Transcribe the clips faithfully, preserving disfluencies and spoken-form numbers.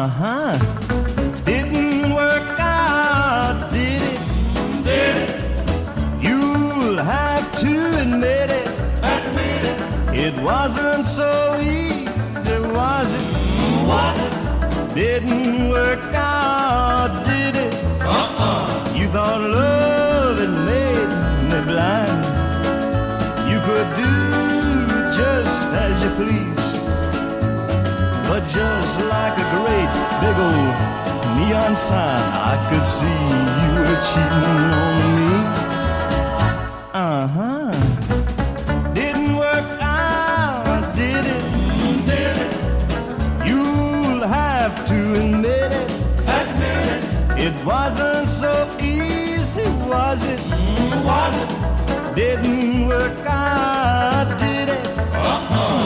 Uh-huh. Didn't work out, did it? Did it? You'll have to admit it. Admit it. It wasn't so easy, was it? Was it? Didn't work out, did it? Uh-uh. You thought love had made me blind. You could do just as you please. But just like a great big old neon sign, I could see you were cheating on me. Uh-huh. Didn't work out, did it? Did it? You'll have to admit it. Admit it. It wasn't so easy, was it? Was it? Didn't work out, did it? Uh-uh.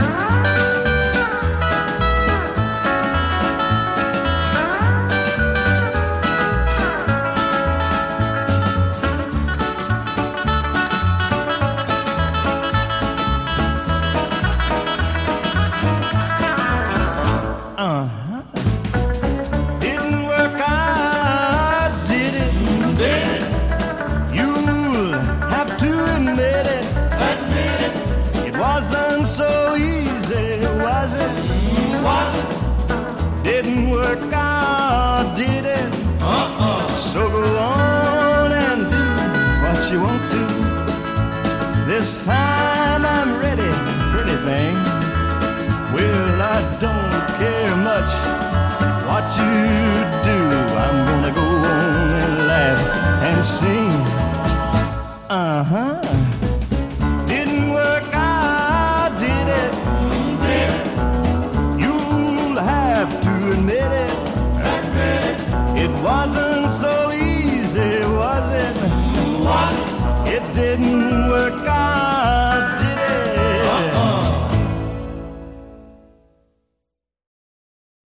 Uh-huh. Didn't work out, did it? Did it? You'll have to admit it. Admit it. It wasn't so easy, was it? Was it? Didn't work out, did it? Uh-uh. So go on and do what you want to. This time I'm ready, pretty thing. Well, I don't care much what you do. I'm gonna go on and laugh and sing. Uh-huh. Didn't work out, did it? Did it? You'll have to admit it. Admit it. It wasn't so easy, was it? Was it? It didn't